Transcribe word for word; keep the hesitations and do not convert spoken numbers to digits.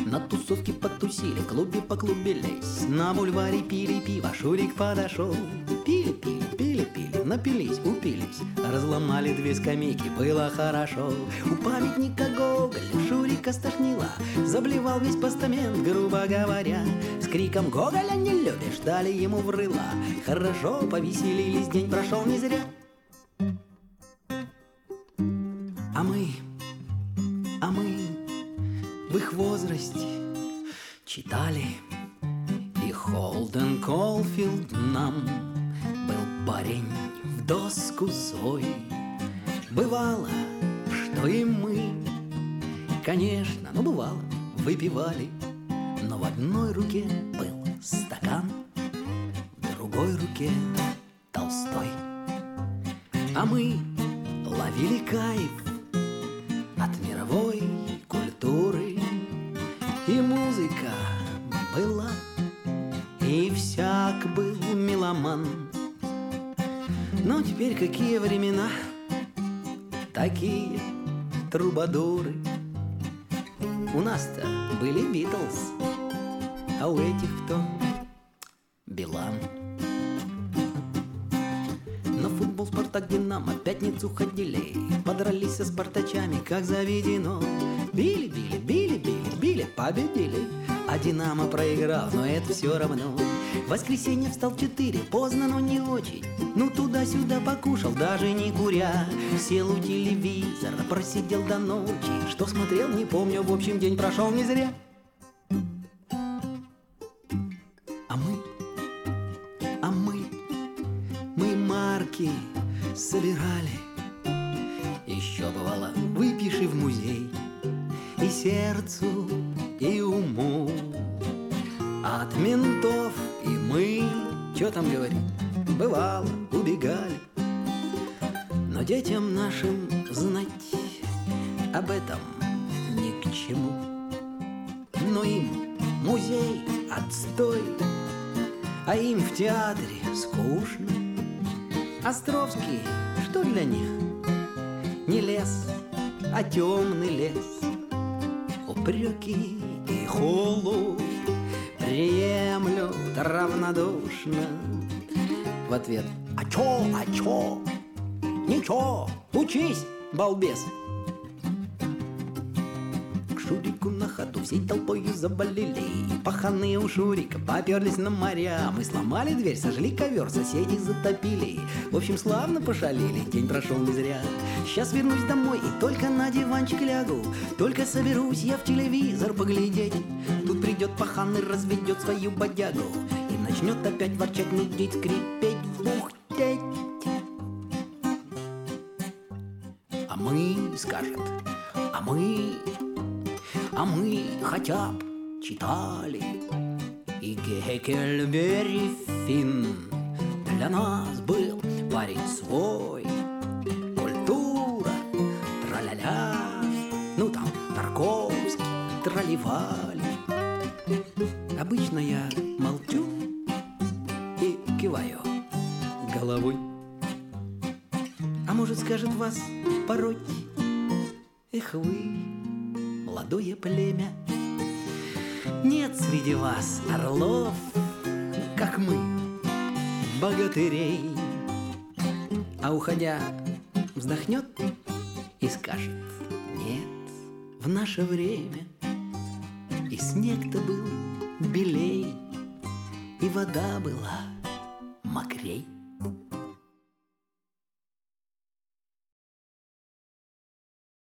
На тусовке потусили, в клубе поклубились, на бульваре пили пиво, Шурик подошел. Пили, пили, пили, пили, напились, упились, разломали две скамейки, было хорошо. У памятника Гоголя Шурика стошнило, заблевал весь постамент, грубо говоря. С криком «Гоголя не любишь!» дали ему в рыло. Хорошо повеселились, день прошел не зря. А мы, а мы в их возрасте читали, и Холден Колфилд нам был парень в доску свой. Бывало, что и мы, конечно, ну бывало, выпивали, но в одной руке был стакан, в другой руке Толстой. А мы ловили кайф от мировой культуры, и музыка была, и всяк был меломан. Но теперь какие времена, такие трубадуры. У нас-то были Битлз, а у этих кто? Билан. На футбол Спартак Динамо пятницу ходили, подрались со спартачами, как заведено. Били, били, били, били, били, победили, а Динамо проиграл, но это все равно. В воскресенье встал в четыре, поздно, но не очень. Ну туда-сюда покушал, даже не куря. Сел у телевизора, просидел до ночи. Что смотрел, не помню, в общем, день прошел не зря. А мы, а мы, мы марки собирали. Еще бывало, выпиши в музей и сердцу, и уму. От ментов и мы, что там говорить, бывало, убегали. Но детям нашим знать об этом ни к чему. Но им музей отстой, а им в театре скучно. Островский, что для них? Не лес, а темный лес. Упреки и холод приемлют равнодушно. В ответ: а чё, а чё? Ничего, учись, балбес. К Шурику на ходу всей толпою завалили, паханы у Шурика поперлись на моря. Мы сломали дверь, сожгли ковер, соседей затопили. В общем, славно пошалили, день прошел не зря. Сейчас вернусь домой и только на диванчик лягу. Только соберусь я в телевизор поглядеть. Тут придет паханы, разведет свою бодягу и начнет опять ворчать, нудить, скрипеть, бухтеть. А мы, скажет, а мы, а мы хотя б читали. И Геккельбери Финн для нас был парень свой. Культура, тра-ля-ля, ну там Тарковский, тролливали. Обычно я молчу и киваю головой. А может, скажет вас пороть: эх вы, молодое племя, нет среди вас орлов, как мы, богатырей. А уходя, вздохнет и скажет: нет, в наше время и снег-то был белей, и вода была мокрей.